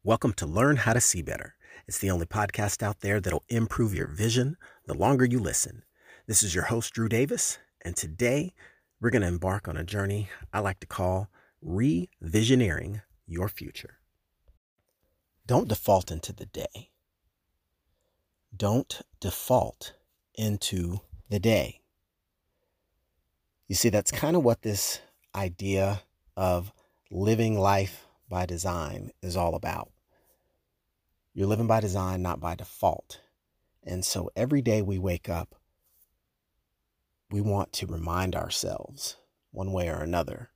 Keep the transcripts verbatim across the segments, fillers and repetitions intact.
Welcome to Learn How to See Better. It's the only podcast out there that'll improve your vision the longer you listen. This is your host, Drew Davis, and today we're going to embark on a journey I like to call revisioneering your future. Don't default into the day. Don't default into the day. You see, that's kind of what this idea of living life by design is all about. You're living by design, not by default. And so every day we wake up, we want to remind ourselves one way or another,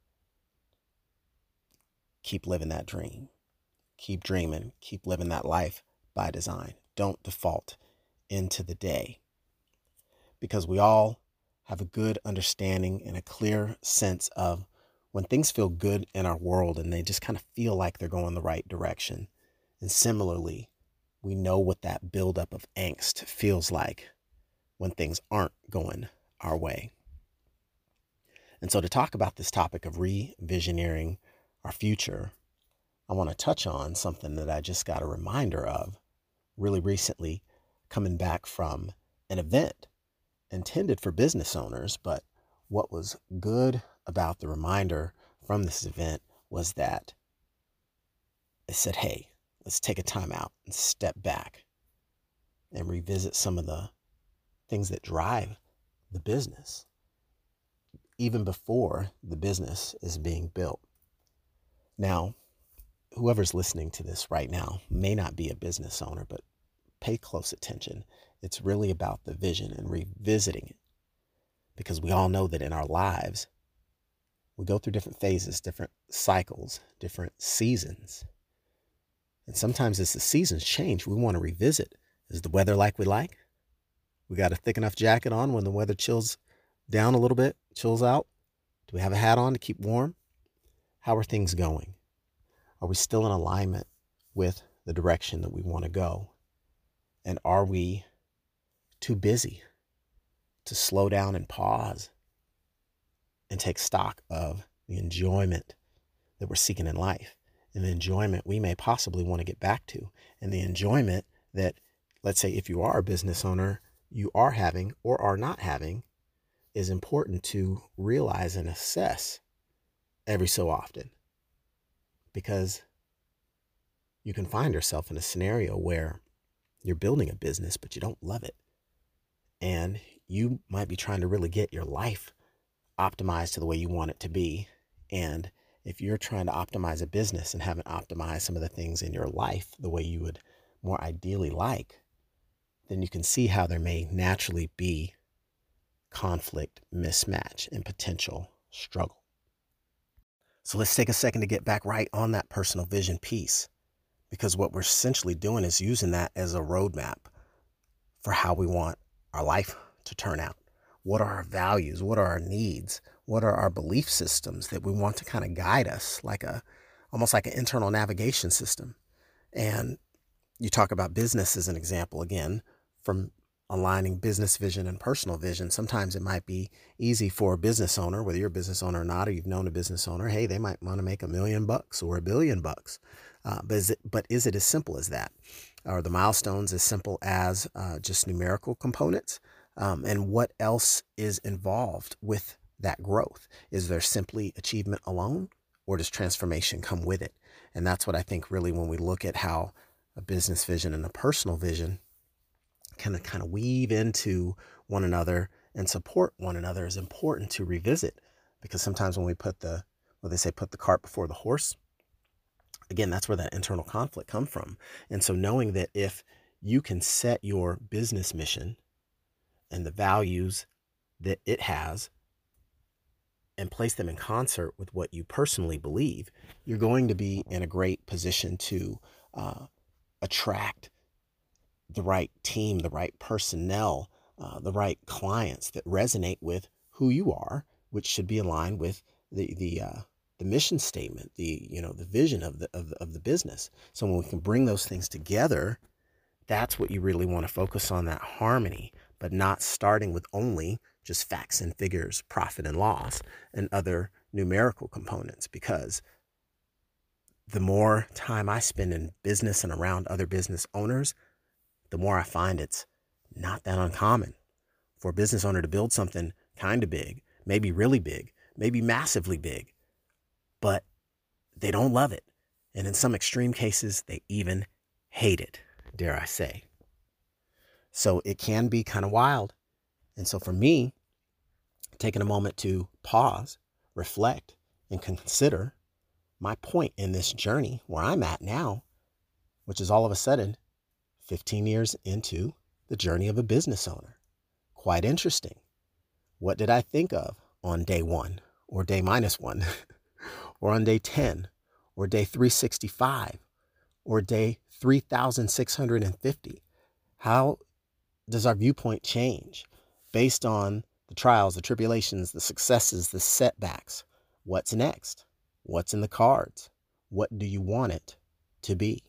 keep living that dream, keep dreaming, keep living that life by design. Don't default into the day, because we all have a good understanding and a clear sense of when things feel good in our world and they just kind of feel like they're going the right direction. And similarly, we know what that buildup of angst feels like when things aren't going our way. And so to talk about this topic of revisioneering our future, I want to touch on something that I just got a reminder of really recently, coming back from an event intended for business owners. But what was good about the reminder from this event was that it said, hey, let's take a time out and step back and revisit some of the things that drive the business, even before the business is being built. Now, whoever's listening to this right now may not be a business owner, but pay close attention. It's really about the vision and revisiting it, because we all know that in our lives, we go through different phases, different cycles, different seasons. And sometimes as the seasons change, we want to revisit. Is the weather like we like? We got a thick enough jacket on when the weather chills down a little bit, chills out? Do we have a hat on to keep warm? How are things going? Are we still in alignment with the direction that we want to go? And are we too busy to slow down and pause and take stock of the enjoyment that we're seeking in life, and the enjoyment we may possibly want to get back to, and the enjoyment that, let's say, if you are a business owner, you are having or are not having, is important to realize and assess every so often, because you can find yourself in a scenario where you're building a business, but you don't love it. And you might be trying to really get your life optimized to the way you want it to be. And if you're trying to optimize a business and haven't optimized some of the things in your life the way you would more ideally like, then you can see how there may naturally be conflict, mismatch, and potential struggle. So let's take a second to get back right on that personal vision piece, because what we're essentially doing is using that as a roadmap for how we want our life to turn out. What are our values? What are our needs? What are our belief systems that we want to kind of guide us, like a, almost like an internal navigation system? And you talk about business as an example, again, from aligning business vision and personal vision. Sometimes it might be easy for a business owner, whether you're a business owner or not, or you've known a business owner, hey, they might want to make a million bucks or a billion bucks. Uh, but is it, but is it as simple as that? Are the milestones as simple as uh, just numerical components? Um, and what else is involved with that growth? Is there simply achievement alone, or does transformation come with it? And that's what I think really, when we look at how a business vision and a personal vision kind of kind of weave into one another and support one another, is important to revisit. Because sometimes when we put the, well, they say put the cart before the horse, again, that's where that internal conflict comes from. And so knowing that if you can set your business mission and the values that it has and place them in concert with what you personally believe, you're going to be in a great position to uh, attract the right team, the right personnel, uh, the right clients that resonate with who you are, which should be aligned with the the uh, the mission statement, the you know the vision of the of the, of the business. So when we can bring those things together, that's what you really want to focus on, that harmony, but not starting with only just facts and figures, profit and loss, and other numerical components, because the more time I spend in business and around other business owners, the more I find it's not that uncommon for a business owner to build something kind of big, maybe really big, maybe massively big, but they don't love it. And in some extreme cases, they even hate it, dare I say. So it can be kind of wild. And so for me, taking a moment to pause, reflect, and consider my point in this journey where I'm at now, which is all of a sudden fifteen years into the journey of a business owner. Quite interesting. What did I think of on day one or day minus one or on day ten or day three sixty-five or day three thousand six hundred fifty? How does our viewpoint change based on the trials, the tribulations, the successes, the setbacks? What's next? What's in the cards? What do you want it to be?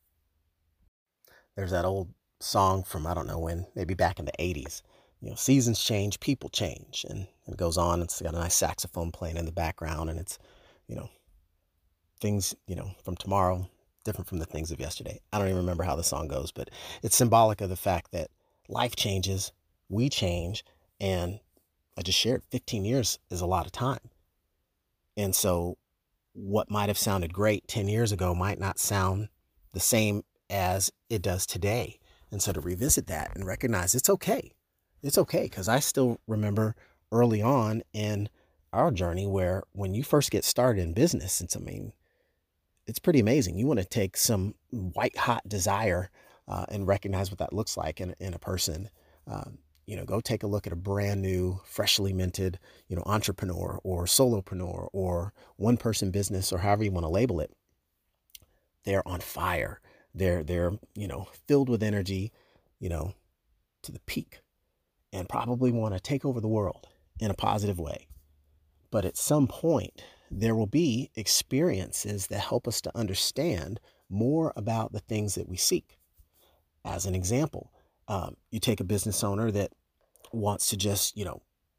There's that old song from, I don't know when, maybe back in the eighties. You know, seasons change, people change. And it goes on. It's got a nice saxophone playing in the background. And it's, you know, things, you know, from tomorrow, different from the things of yesterday. I don't even remember how the song goes, but it's symbolic of the fact that life changes, we change. And I just shared fifteen years is a lot of time. And so what might have sounded great ten years ago might not sound the same as it does today. And so to revisit that and recognize it's okay. It's okay, because I still remember early on in our journey where when you first get started in business, it's, I mean, it's pretty amazing. You want to take some white hot desire uh, and recognize what that looks like in, in a person. Um, you know, go take a look at a brand new, freshly minted, you know, entrepreneur or solopreneur or one person business or however you want to label it. They're on fire. They're, they're, you know, filled with energy, you know, to the peak, and probably want to take over the world in a positive way. But at some point, there will be experiences that help us to understand more about the things that we seek. As an example, um, you take a business owner that wants to just, you know,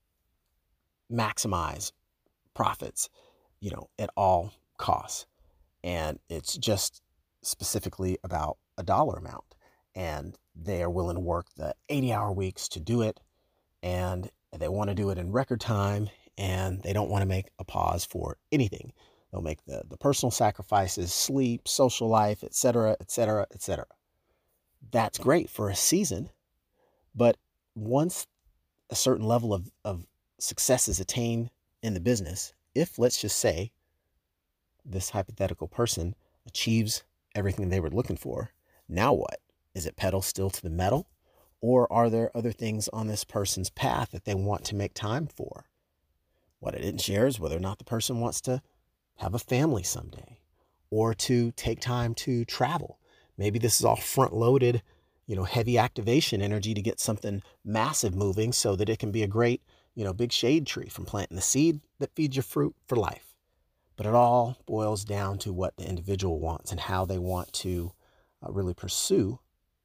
maximize profits, you know, at all costs. And it's just specifically about a dollar amount. And they are willing to work the eighty hour weeks to do it. And they want to do it in record time. And they don't want to make a pause for anything. They'll make the, the personal sacrifices, sleep, social life, et cetera, et cetera, et cetera. That's great for a season. But once a certain level of, of success is attained in the business, if, let's just say, this hypothetical person achieves everything they were looking for, now what? Is it pedal still to the metal? Or are there other things on this person's path that they want to make time for? What I didn't share is whether or not the person wants to have a family someday or to take time to travel. Maybe this is all front loaded, you know, heavy activation energy to get something massive moving so that it can be a great, you know, big shade tree from planting the seed that feeds your fruit for life. But it all boils down to what the individual wants and how they want to uh, really pursue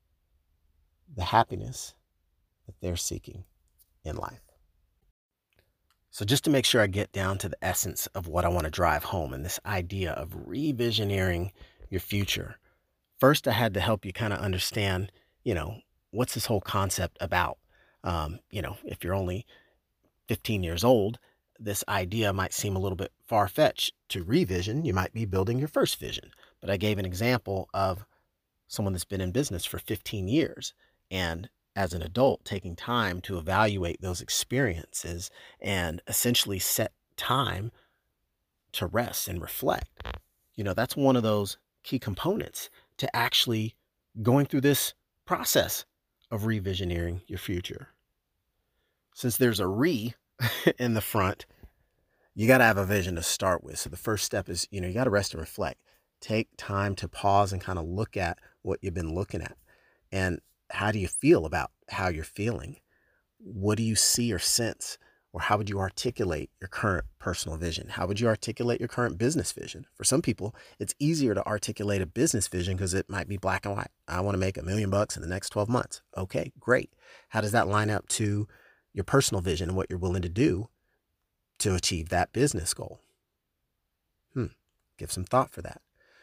the happiness that they're seeking in life. So just to make sure I get down to the essence of what I want to drive home and this idea of revisioneering your future, first I had to help you kind of understand, you know, what's this whole concept about? Um, you know, if you're only fifteen years old, this idea might seem a little bit far-fetched to revision. You might be building your first vision. But I gave an example of someone that's been in business for fifteen years and as an adult taking time to evaluate those experiences and essentially set time to rest and reflect. You know, that's one of those key components to actually going through this process of revisioneering your future. Since there's a re in the front, you got to have a vision to start with. So the first step is, you know, you got to rest and reflect. Take time to pause and kind of look at what you've been looking at. And how do you feel about how you're feeling? What do you see or sense? Or how would you articulate your current personal vision? How would you articulate your current business vision? For some people, it's easier to articulate a business vision because it might be black and white. I want to make a million bucks in the next twelve months. Okay, great. How does that line up to your personal vision and what you're willing to do to achieve that business goal? Hmm. Give some thought for that.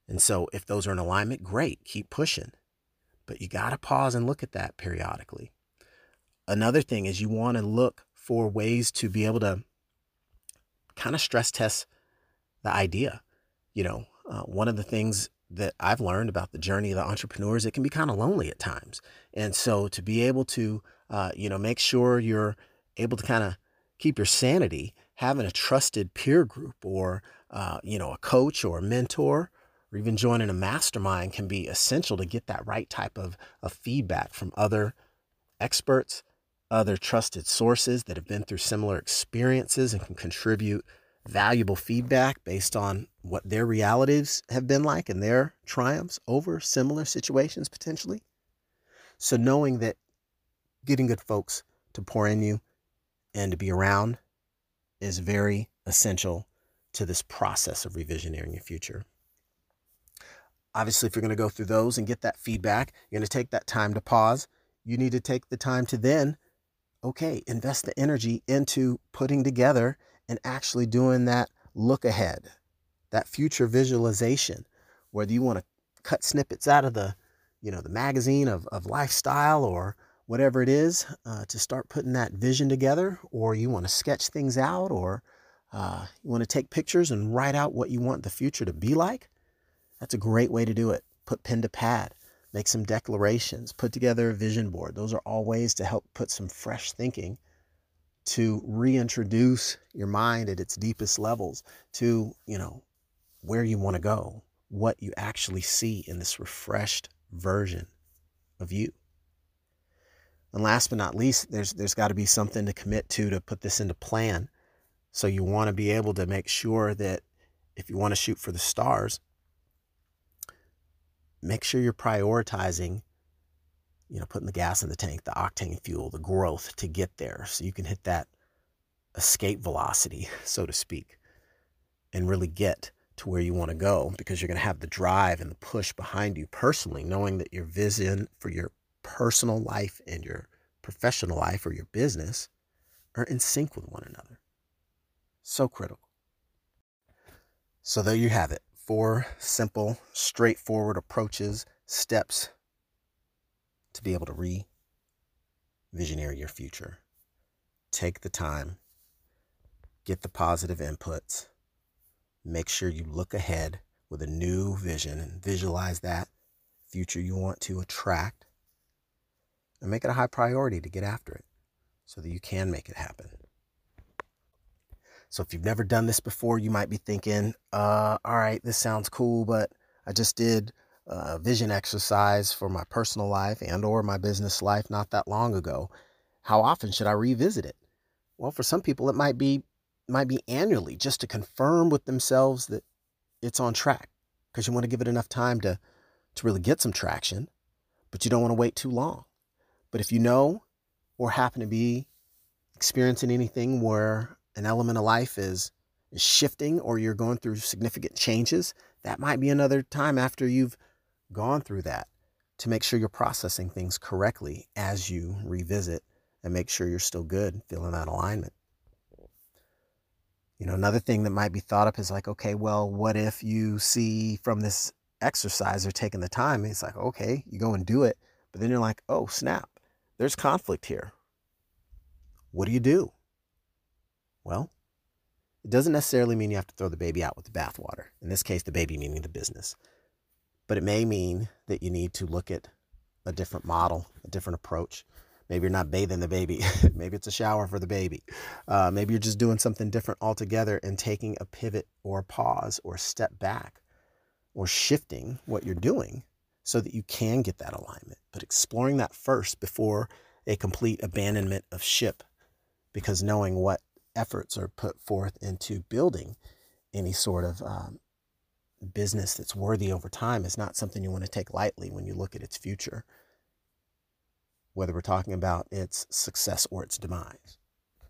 And so if those are in alignment, great, keep pushing. But you got to pause and look at that periodically. Another thing is you want to look for ways to be able to kind of stress test the idea. You know, uh, one of the things that I've learned about the journey of the entrepreneur is it can be kind of lonely at times. And so to be able to, uh, you know, make sure you're able to kind of keep your sanity, having a trusted peer group or, uh, you know, a coach or a mentor, or even joining a mastermind can be essential to get that right type of, of feedback from other experts, other trusted sources that have been through similar experiences and can contribute valuable feedback based on what their realities have been like and their triumphs over similar situations potentially. So knowing that getting good folks to pour in you and to be around is very essential to this process of revisioneering your future. Obviously, if you're going to go through those and get that feedback, you're going to take that time to pause. You need to take the time to then, okay, invest the energy into putting together and actually doing that look ahead, that future visualization, whether you want to cut snippets out of the, you know, the magazine of, of lifestyle or whatever it is uh, to start putting that vision together, or you want to sketch things out, or uh, you want to take pictures and write out what you want the future to be like. That's a great way to do it. Put pen to pad, make some declarations, put together a vision board. Those are all ways to help put some fresh thinking to reintroduce your mind at its deepest levels to, you know, where you want to go, what you actually see in this refreshed version of you. And last but not least, there's there's got to be something to commit to to put this into plan. So you want to be able to make sure that if you want to shoot for the stars, make sure you're prioritizing, you know, putting the gas in the tank, the octane fuel, the growth to get there so you can hit that escape velocity, so to speak, and really get to where you want to go, because you're going to have the drive and the push behind you personally, knowing that your vision for your personal life and your professional life or your business are in sync with one another. So critical. So there you have it. Four simple, straightforward approaches, steps to be able to re-visionary your future. Take the time, get the positive inputs, make sure you look ahead with a new vision and visualize that future you want to attract, and make it a high priority to get after it so that you can make it happen. So if you've never done this before, you might be thinking, uh, all right, this sounds cool, but I just did a vision exercise for my personal life and or my business life not that long ago. How often should I revisit it? Well, for some people, it might be might be annually, just to confirm with themselves that it's on track, because you want to give it enough time to, to really get some traction, but you don't want to wait too long. But if you know or happen to be experiencing anything where an element of life is, is shifting, or you're going through significant changes, that might be another time after you've gone through that to make sure you're processing things correctly as you revisit and make sure you're still good, feeling that alignment. You know, another thing that might be thought up is like, okay, well, what if you see from this exercise or taking the time, it's like, okay, you go and do it, but then you're like, oh, snap, there's conflict here. What do you do? Well, it doesn't necessarily mean you have to throw the baby out with the bathwater. In this case, the baby meaning the business. But it may mean that you need to look at a different model, a different approach. Maybe you're not bathing the baby. Maybe it's a shower for the baby. Uh, maybe you're just doing something different altogether and taking a pivot or a pause or step back or shifting what you're doing so that you can get that alignment. But exploring that first before a complete abandonment of ship, because knowing what efforts are put forth into building any sort of um, business that's worthy over time is not something you want to take lightly when you look at its future, whether we're talking about its success or its demise.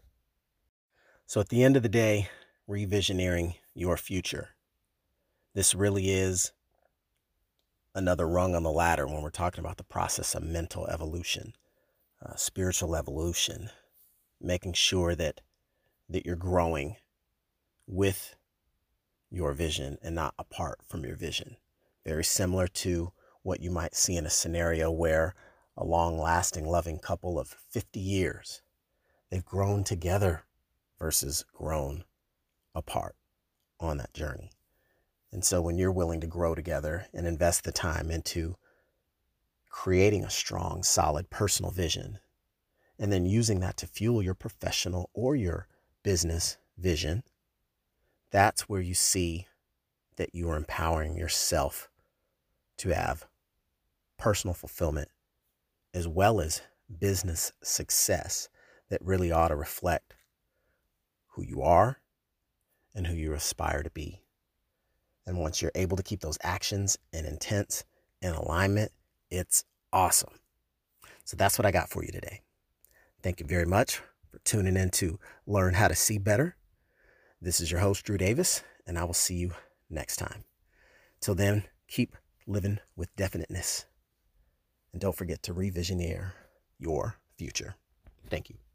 So at the end of the day, revisioneering your future. This really is another rung on the ladder when we're talking about the process of mental evolution, uh, spiritual evolution, making sure that that you're growing with your vision and not apart from your vision. very similar to what you might see in a scenario where a long-lasting, loving couple of fifty years, they've grown together versus grown apart on that journey. And so when you're willing to grow together and invest the time into creating a strong, solid personal vision, and then using that to fuel your professional or your business vision, that's where you see that you are empowering yourself to have personal fulfillment as well as business success that really ought to reflect who you are and who you aspire to be. And once you're able to keep those actions and intents in alignment, it's awesome. So that's what I got for you today. Thank you very much for tuning in to Learn How to See Better. This is your host, Drew Davis, and I will see you next time. Till then, keep living with definiteness. And don't forget to revisioneer your future. Thank you.